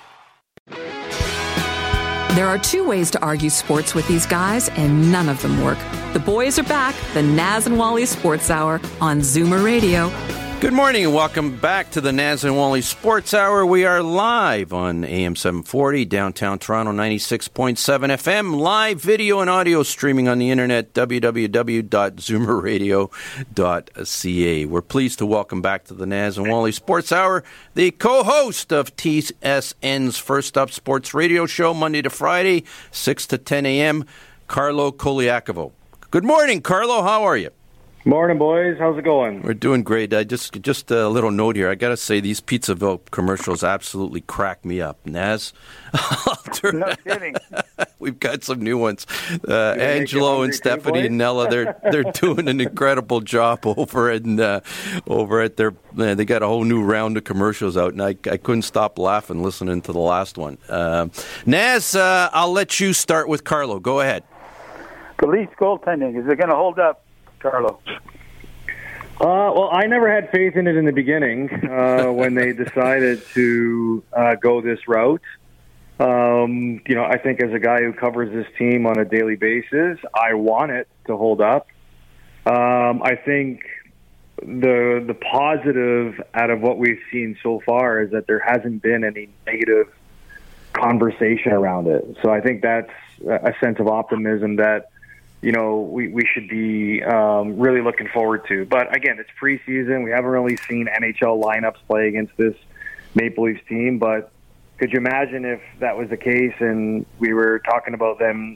There are two ways to argue sports with these guys, and none of them work. The boys are back, the Naz and Wally Sports Hour on Zoomer Radio. Good morning and welcome back to the Naz and Wally Sports Hour. We are live on A M seven forty, downtown Toronto, ninety-six point seven F M, live video and audio streaming on the internet, w w w dot zoomer radio dot c a. We're pleased to welcome back to the Naz and Wally Sports Hour the co-host of T S N's First Up Sports Radio Show, Monday to Friday, six to ten a.m., Carlo Koliakovo. Good morning, Carlo. How are you? Morning, boys. How's it going? We're doing great. I just just a little note here. I got to say, these Pizzaville commercials absolutely crack me up. Naz? No kidding. We've got some new ones. Uh, Angelo and Stephanie and Nella, they're they're doing an incredible job over at uh, over at their. Uh, they got a whole new round of commercials out, and I I couldn't stop laughing listening to the last one. Uh, Naz, uh, I'll let you start with Carlo. Go ahead. The Leafs goaltending, is it going to hold up, Carlo? Uh, well, I never had faith in it in the beginning uh, when they decided to uh, go this route. Um, you know, I think as a guy who covers this team on a daily basis, I want it to hold up. Um, I think the the positive out of what we've seen so far is that there hasn't been any negative conversation around it. So I think that's a sense of optimism that, you know, we, we should be um, really looking forward to. But again, it's preseason. We haven't really seen N H L lineups play against this Maple Leafs team. But could you imagine if that was the case and we were talking about them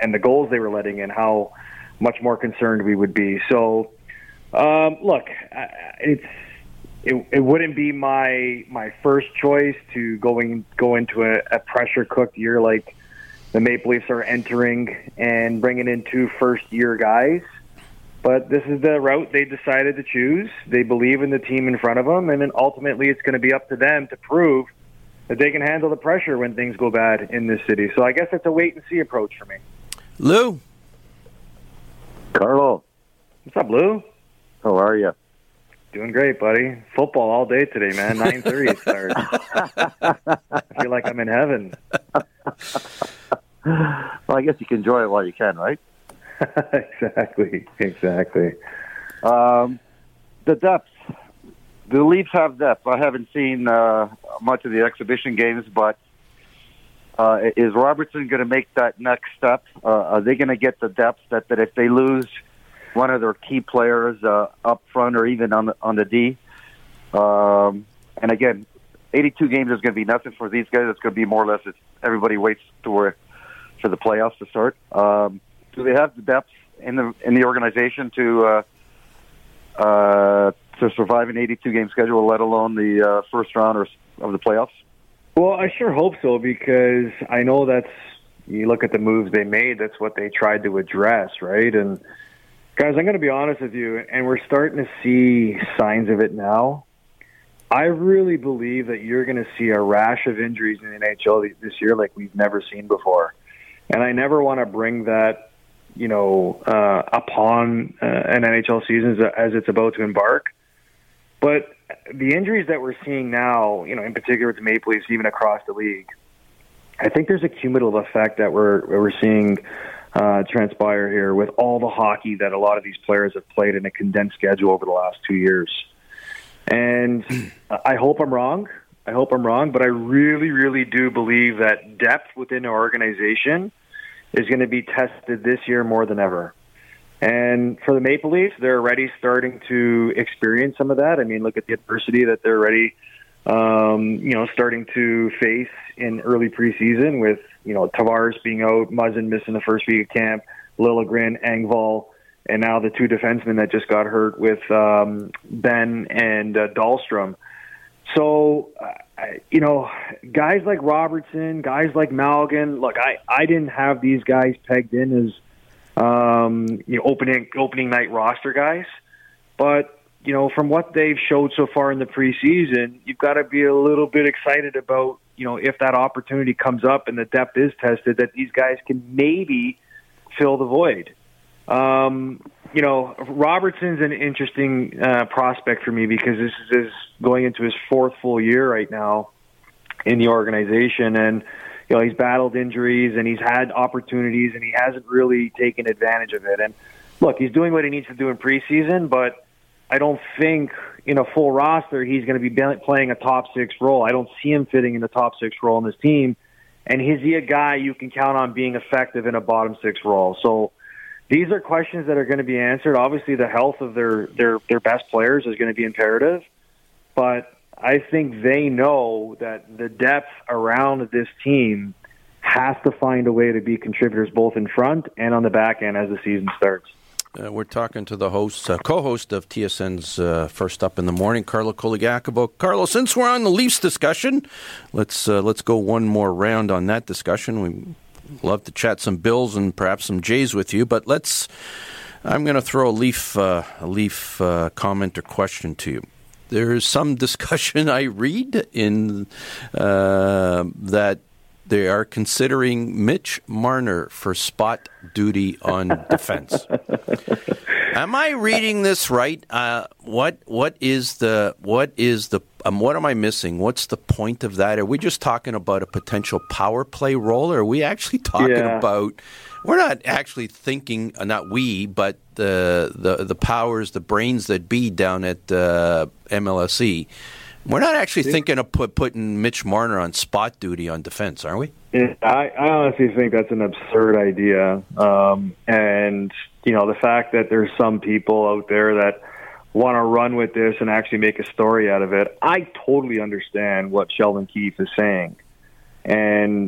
and the goals they were letting in, how much more concerned we would be. So, um, look, it's it, it wouldn't be my my first choice to going go into a, a pressure cooked year like the Maple Leafs are entering and bringing in two first year guys. But this is the route they decided to choose. They believe in the team in front of them, and then ultimately it's going to be up to them to prove that they can handle the pressure when things go bad in this city. So I guess it's a wait-and-see approach for me. Lou? Carlo. What's up, Lou? How are you? Doing great, buddy. Football all day today, man. nine thirty it starts. I feel like I'm in heaven. Well, I guess you can enjoy it while you can, right? exactly, exactly. Um, the depth. The Leafs have depth. I haven't seen uh, much of the exhibition games, but uh, is Robertson going to make that next step? Uh, are they going to get the depth that, that if they lose one of their key players uh, up front or even on the, on the D? Um, and again, eighty-two games is going to be nothing for these guys. It's going to be more or less it's, everybody waits to where, for the playoffs to start. Um, do they have the depth in the in the organization to uh, uh, to survive an eighty-two game schedule, let alone the uh, first round or, of the playoffs? Well, I sure hope so, because I know that's, you look at the moves they made, that's what they tried to address, right? And guys, I'm going to be honest with you, and we're starting to see signs of it now. I really believe that you're going to see a rash of injuries in the N H L this year like we've never seen before. And I never want to bring that, you know, uh, upon uh, an N H L season as it's about to embark. But the injuries that we're seeing now, you know, in particular with the Maple Leafs, even across the league, I think there's a cumulative effect that we're we're seeing uh, transpire here with all the hockey that a lot of these players have played in a condensed schedule over the last two years. And I hope I'm wrong. I hope I'm wrong, but I really, really do believe that depth within our organization is going to be tested this year more than ever. And for the Maple Leafs, they're already starting to experience some of that. I mean, look at the adversity that they're already, um, you know, starting to face in early preseason with, you know, Tavares being out, Muzzin missing the first week of camp, Liljegren, Engvall, and now the two defensemen that just got hurt with um, Ben and uh, Dahlstrom. So, uh, you know, guys like Robertson, guys like Malgin, look, I, I didn't have these guys pegged in as um, you know, opening opening night roster guys. But, you know, from what they've showed so far in the preseason, you've got to be a little bit excited about, you know, if that opportunity comes up and the depth is tested, that these guys can maybe fill the void. Um, you know, Robertson's an interesting uh, prospect for me because this is his, going into his fourth full year right now in the organization. And, you know, he's battled injuries and he's had opportunities and he hasn't really taken advantage of it. And look, he's doing what he needs to do in preseason, but I don't think in a full roster he's going to be playing a top six role. I don't see him fitting in the top six role in this team. And is he a guy you can count on being effective in a bottom six role? So these are questions that are going to be answered. Obviously, the health of their, their, their best players is going to be imperative. But I think they know that the depth around this team has to find a way to be contributors both in front and on the back end as the season starts. Uh, we're talking to the host, uh, co-host of T S N's uh, First Up in the Morning, Carlo Coliacabo. Carlo, since we're on the Leafs discussion, let's uh, let's go one more round on that discussion. We love to chat some Bills and perhaps some Jays with you, but let's. I'm going to throw a Leaf uh, a Leaf uh, comment or question to you. There's some discussion I read in uh, that they are considering Mitch Marner for spot duty on defense. Am I reading this right? Uh, what what is the what is the um, what am I missing? What's the point of that? Are we just talking about a potential power play role, or are we actually talking yeah. about? We're not actually thinking, uh, not we, but the the the powers, the brains that be down at uh, M L S E. We're not actually thinking of put, putting Mitch Marner on spot duty on defense, are we? Yeah, I, I honestly think that's an absurd idea. Um, and, you know, the fact that there's some people out there that want to run with this and actually make a story out of it, I totally understand what Sheldon Keefe is saying. And,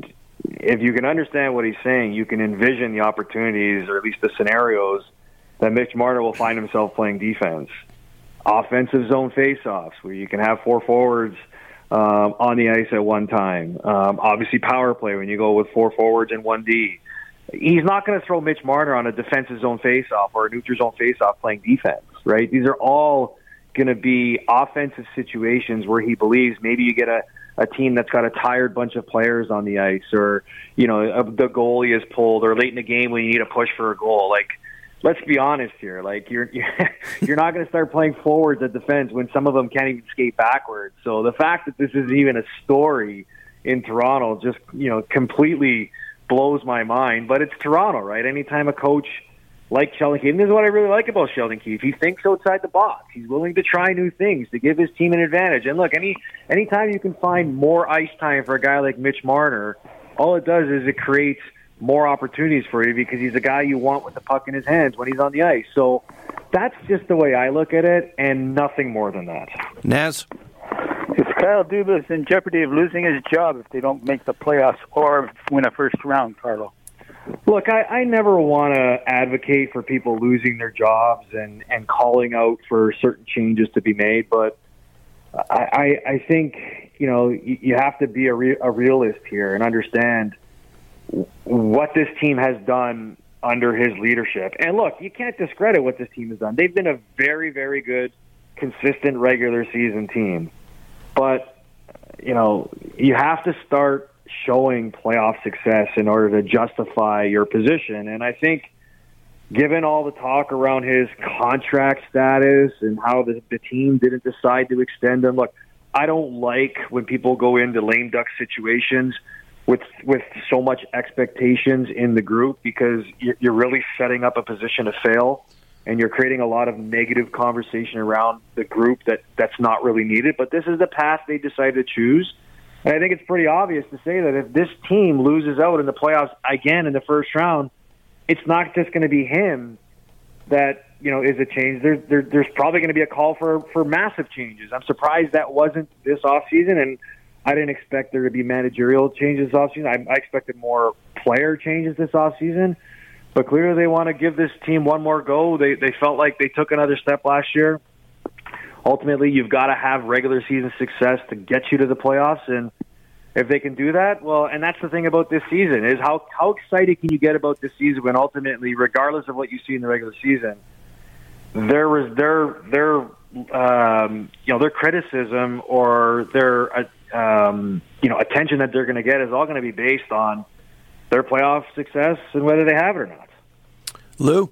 if you can understand what he's saying, you can envision the opportunities, or at least the scenarios, that Mitch Marner will find himself playing defense. Offensive zone face-offs, where you can have four forwards um, on the ice at one time. Um, obviously, power play, when you go with four forwards and one D. He's not going to throw Mitch Marner on a defensive zone face-off or a neutral zone face-off playing defense, right? These are all going to be offensive situations where he believes maybe you get a, a team that's got a tired bunch of players on the ice, or, you know, the goalie is pulled, or late in the game when you need a push for a goal. Like, let's be honest here. Like, you're you're not going to start playing forwards at defense when some of them can't even skate backwards. So the fact that this is even a story in Toronto just, you know, completely blows my mind. But it's Toronto, right? Anytime a coach like Sheldon Keefe, and this is what I really like about Sheldon Keefe, he thinks outside the box. He's willing to try new things to give his team an advantage. And look, any anytime you can find more ice time for a guy like Mitch Marner, all it does is it creates more opportunities for you, because he's a guy you want with the puck in his hands when he's on the ice. So that's just the way I look at it, and nothing more than that. Naz? Is Kyle Dubas in jeopardy of losing his job if they don't make the playoffs or win a first round, Carlo? Look, I, I never want to advocate for people losing their jobs and, and calling out for certain changes to be made, but I, I, I think, you know, you, you have to be a, re, a realist here and understand what this team has done under his leadership. And look, you can't discredit what this team has done. They've been a very, very good, consistent regular season team. But, you know, you have to start showing playoff success in order to justify your position. And I think given all the talk around his contract status and how the, the team didn't decide to extend him, look, I don't like when people go into lame duck situations with with so much expectations in the group, because you're, you're really setting up a position to fail, and you're creating a lot of negative conversation around the group that, that's not really needed. But this is the path they decided to choose. And I think it's pretty obvious to say that if this team loses out in the playoffs again in the first round, it's not just going to be him that, you know, is a change. There, there, there's probably going to be a call for, for massive changes. I'm surprised that wasn't this offseason, and I didn't expect there to be managerial changes this offseason. I, I expected more player changes this offseason. But clearly they want to give this team one more go. They they felt like they took another step last year. Ultimately, you've got to have regular season success to get you to the playoffs. And if they can do that, well, and that's the thing about this season, is how, how excited can you get about this season when ultimately, regardless of what you see in the regular season, there was their, their um, you know, their criticism or their uh, um, you know, attention that they're going to get is all going to be based on their playoff success and whether they have it or not. Lou?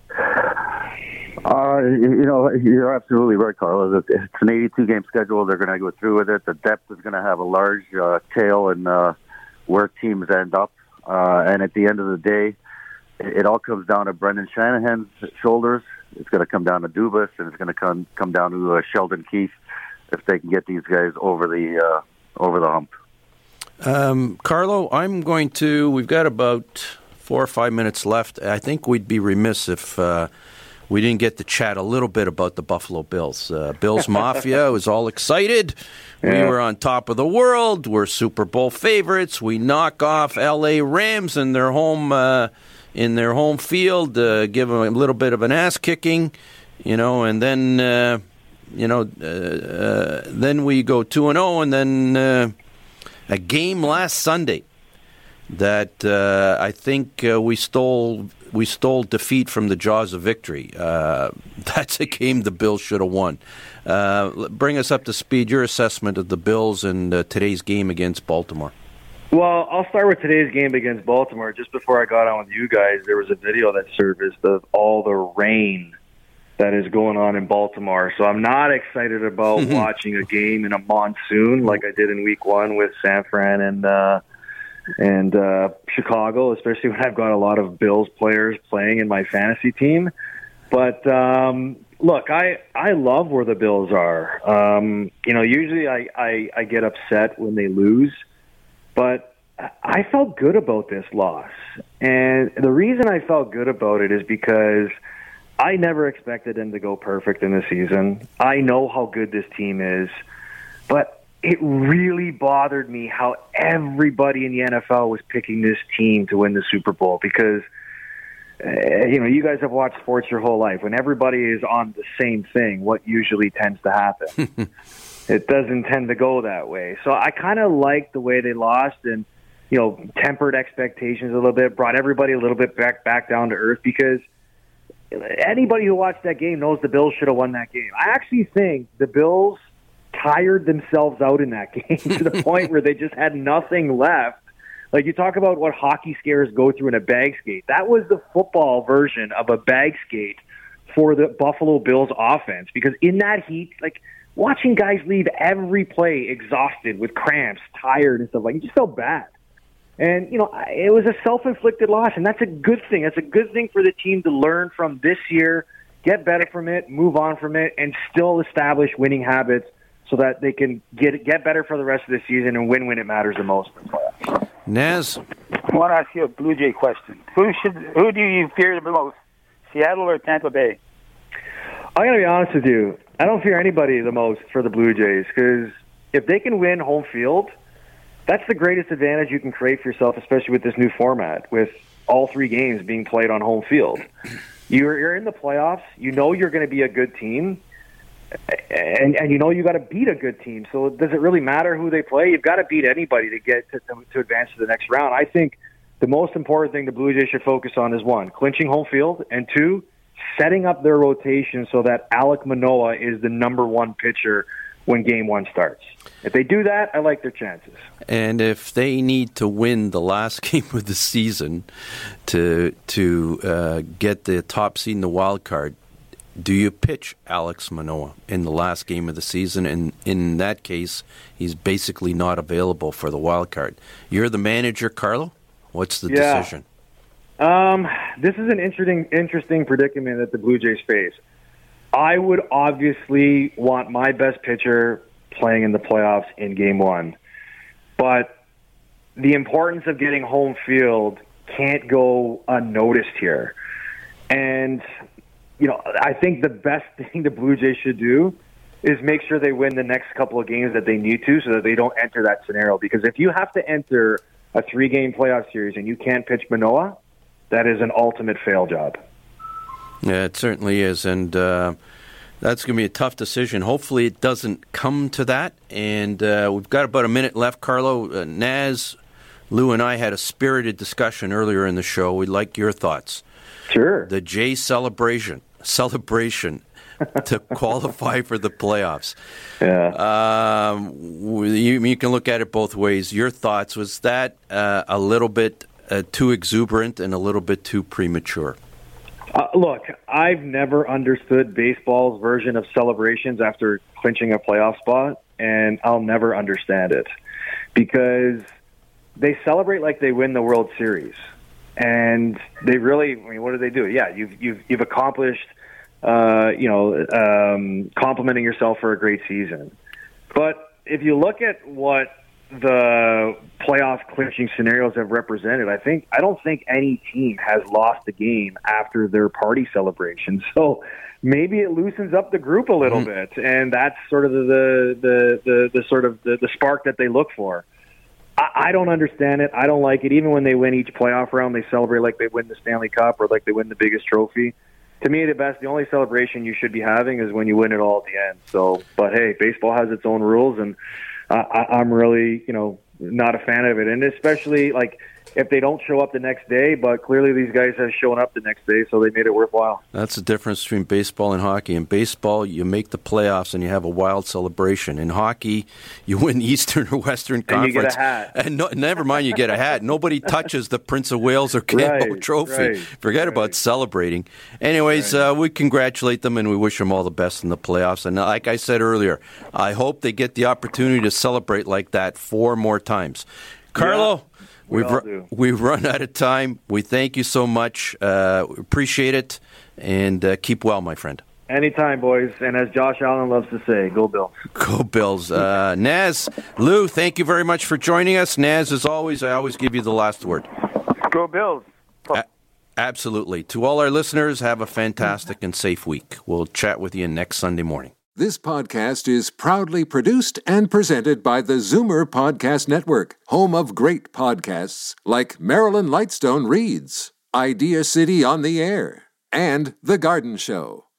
Uh, you know, you're absolutely right, Carlos. It's an eighty-two game schedule. They're going to go through with it. The depth is going to have a large uh, tail in uh, where teams end up. Uh, and at the end of the day, it, it all comes down to Brendan Shanahan's shoulders. It's going to come down to Dubas, and it's going to come come down to uh, Sheldon Keefe if they can get these guys over the uh, over the hump. Um, Carlo, I'm going to. We've got about four or five minutes left. I think we'd be remiss if uh, we didn't get to chat a little bit about the Buffalo Bills. Uh, Bills Mafia was all excited. Yeah. We were on top of the world. We're Super Bowl favorites. We knock off L A Rams in their home uh, in their home field, uh, give them a little bit of an ass kicking, you know, and then uh, you know, uh, uh, then we go two and zero, and then uh, a game last Sunday that uh, I think uh, we stole. We stole defeat from the jaws of victory. Uh, that's a game the Bills should have won. Uh, bring us up to speed, your assessment of the Bills and uh, today's game against Baltimore. Well, I'll start with today's game against Baltimore. Just before I got on with you guys, there was a video that surfaced of all the rain that is going on in Baltimore. So I'm not excited about watching a game in a monsoon like I did in week one with San Fran and uh, and uh, Chicago, especially when I've got a lot of Bills players playing in my fantasy team. But um, look, I, I love where the Bills are. Um, you know, usually I, I, I get upset when they lose, but I felt good about this loss. And the reason I felt good about it is because I never expected them to go perfect in the season. I know how good this team is, but it really bothered me how everybody in the N F L was picking this team to win the Super Bowl because, uh, you know, you guys have watched sports your whole life. When everybody is on the same thing, what usually tends to happen? It doesn't tend to go that way. So I kind of liked the way they lost and, you know, tempered expectations a little bit, brought everybody a little bit back back down to earth because anybody who watched that game knows the Bills should have won that game. I actually think the Bills tired themselves out in that game to the point where they just had nothing left. Like, you talk about what hockey scares go through in a bag skate. That was the football version of a bag skate for the Buffalo Bills offense because in that heat, like, watching guys leave every play exhausted with cramps, tired and stuff, like, it just felt bad. And, you know, it was a self-inflicted loss, and that's a good thing. That's a good thing for the team to learn from this year, get better from it, move on from it, and still establish winning habits so that they can get get better for the rest of the season and win when it matters the most. Naz? I want to ask you a Blue Jay question. Who should who do you fear the most, Seattle or Tampa Bay? I'm going to be honest with you. I don't fear anybody the most for the Blue Jays because if they can win home field, that's the greatest advantage you can create for yourself, especially with this new format, with all three games being played on home field. You're, you're in the playoffs. You know you're going to be a good team. And, and you know you got to beat a good team. So does it really matter who they play? You've got to beat anybody to get to, to, to advance to the next round. I think the most important thing the Blue Jays should focus on is, one, clinching home field, and two, setting up their rotation so that Alek Manoah is the number one pitcher when game one starts. If they do that, I like their chances. And if they need to win the last game of the season to to uh, get the top seed in the wild card, do you pitch Alek Manoah in the last game of the season? And in that case, he's basically not available for the wild card. You're the manager, Carlo. What's the yeah. decision? Um, this is an interesting, interesting predicament that the Blue Jays face. I would obviously want my best pitcher playing in the playoffs in game one. But the importance of getting home field can't go unnoticed here. And, you know, I think the best thing the Blue Jays should do is make sure they win the next couple of games that they need to so that they don't enter that scenario. Because if you have to enter a three-game playoff series and you can't pitch Manoah, that is an ultimate fail job. Yeah, it certainly is, and uh, that's going to be a tough decision. Hopefully it doesn't come to that, and uh, we've got about a minute left. Carlo, uh, Naz, Lou, and I had a spirited discussion earlier in the show. We'd like your thoughts. Sure. The Jay celebration, celebration to qualify for the playoffs. Yeah. Um, you, you can look at it both ways. Your thoughts, was that uh, a little bit uh, too exuberant and a little bit too premature? Uh, look, I've never understood baseball's version of celebrations after clinching a playoff spot, and I'll never understand it because they celebrate like they win the World Series, and they really, I mean, what do they do? Yeah, you've you've you've accomplished, uh, you know, um, complimenting yourself for a great season. But if you look at what the playoff clinching scenarios have represented, I think I don't think any team has lost a game after their party celebration. So maybe it loosens up the group a little mm-hmm. bit, and that's sort of the the the, the sort of the, the spark that they look for. I, I don't understand it. I don't like it. Even when they win each playoff round, they celebrate like they win the Stanley Cup or like they win the biggest trophy. To me, the best, the only celebration you should be having is when you win it all at the end. So, but hey, baseball has its own rules, and I, I'm really, you know, not a fan of it. And especially, like, if they don't show up the next day, but clearly these guys have shown up the next day, so they made it worthwhile. That's the difference between baseball and hockey. In baseball, you make the playoffs and you have a wild celebration. In hockey, you win Eastern or Western Conference. And you get a hat. And no, never mind you get a hat. Nobody touches the Prince of Wales or Campbell right, Trophy. Right, Forget right. about celebrating. Anyways, right. uh, we congratulate them and we wish them all the best in the playoffs. And like I said earlier, I hope they get the opportunity to celebrate like that four more times. Carlo, yeah, we we've, ru- we've run out of time. We thank you so much. Uh, appreciate it. And uh, keep well, my friend. Anytime, boys. And as Josh Allen loves to say, go Bills. Go Bills. Uh, Naz, Lou, thank you very much for joining us. Naz, as always, I always give you the last word. Go Bills. A- absolutely. To all our listeners, have a fantastic and safe week. We'll chat with you next Sunday morning. This podcast is proudly produced and presented by the Zoomer Podcast Network, home of great podcasts like Marilyn Lightstone Reads, Idea City on the Air, and The Garden Show.